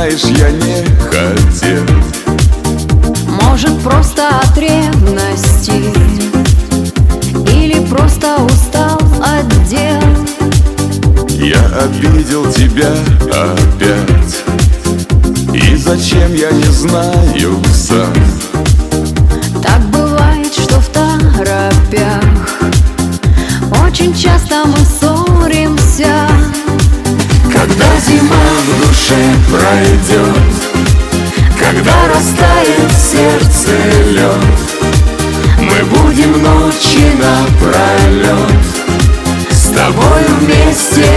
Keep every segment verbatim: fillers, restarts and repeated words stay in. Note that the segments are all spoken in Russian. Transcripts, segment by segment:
знаешь, я не хотел. Может, просто от ревности, или просто устал от дел. Я обидел тебя опять, и зачем, я не знаю сам. Так бывает, что в торопях очень часто мы ссоримся. Когда зима в душе пройдет, когда растает в сердце лед, мы будем ночи напролет с тобою вместе.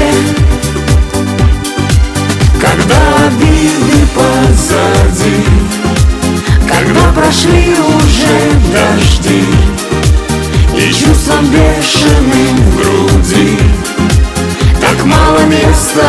Когда обиды позади, когда прошли уже дожди, и чувством бешеным в груди так мало места.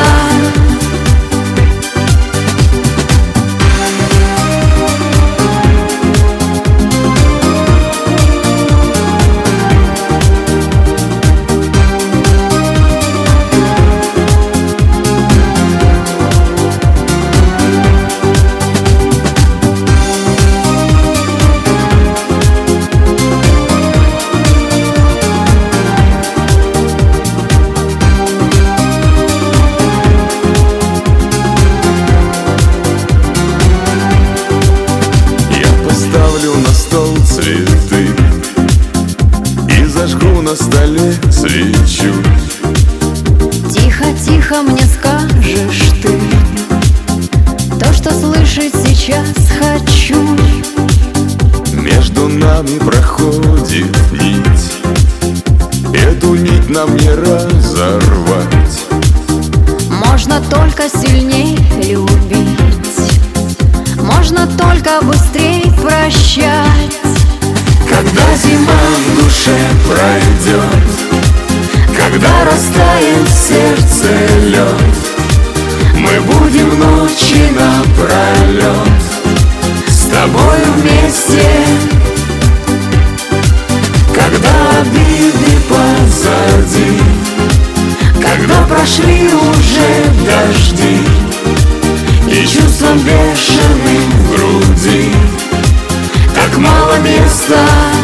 На стол цветы и зажгу на столе свечу. Тихо-тихо мне скажешь ты то, что слышать сейчас хочу. Между нами проходит нить, эту нить нам не разорвать. Можно только сильней любить, можно только быстрей прощать. Когда зима в душе пройдет, когда растает в сердце лед, мы будем ночи напролет с тобою вместе. Когда обиды позади, когда прошли уже дожди, и чувством бешеным в груди так мало места.